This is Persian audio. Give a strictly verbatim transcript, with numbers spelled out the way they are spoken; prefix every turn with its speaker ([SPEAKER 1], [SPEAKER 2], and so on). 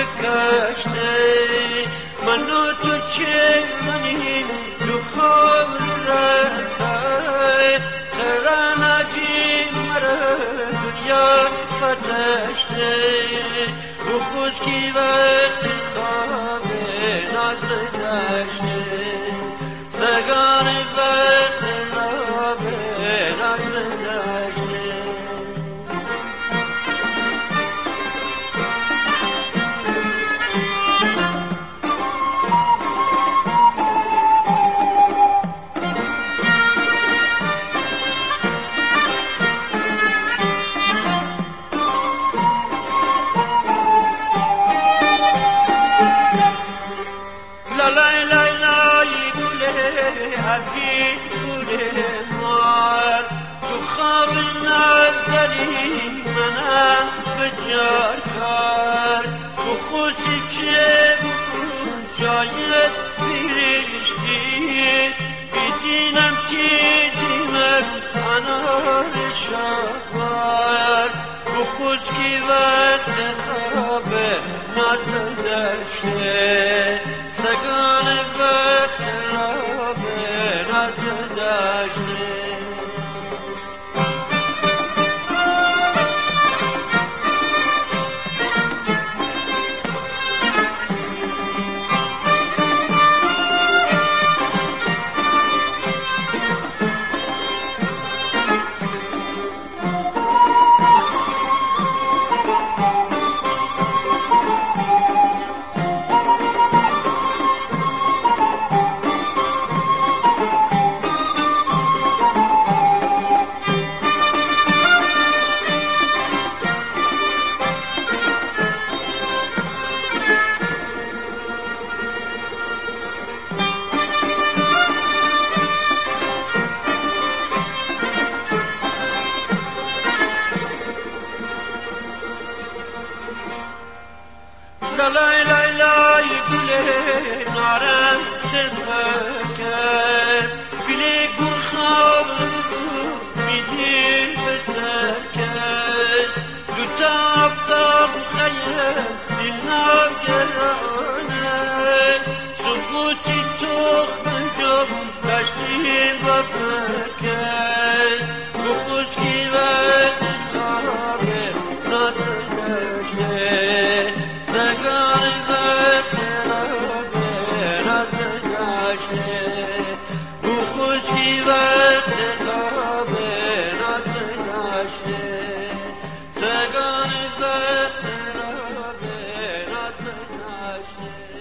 [SPEAKER 1] بکشته من و تو چه منیم تو خواب رفته تران عجیب مرا دنیا فتشته و خشکی وقت خواب ناز داشته سگان وقت خواب ناز داشته لای لای لای گله عجیب گله مار تو خواب نزدری منم بجار کار تو خوشی چه بکن شاید بیرشتی بدینم که دیمم انار شاکار تو خوشکی وقت خواب ناز داشته سگان وقت را به ناز داشته لای لای لای گله نارم دمکست بله گل خواب میدیر بترکست دو تا آفتاب خیل دلنام گرانه سکوتی تخم جب داشتیم با برکست تو خوشکی وقت خوابه ناز داشته سگان وقت را به ناز داشته تو خوشی وقت را به ناز داشته سگان وقت را به ناز داشته